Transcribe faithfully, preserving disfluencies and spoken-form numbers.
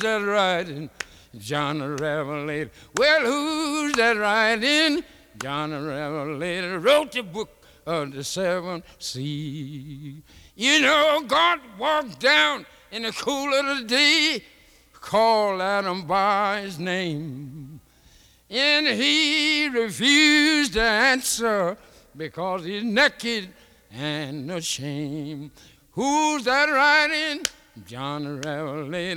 that writing? John the Revelator. Well, who's that writing? John the Revelator wrote the book of the seven seas. You know, God walked down in the cool of the day, called Adam by his name, and he refused to answer because he's naked and ashamed. Who's that writing? John the Revelator.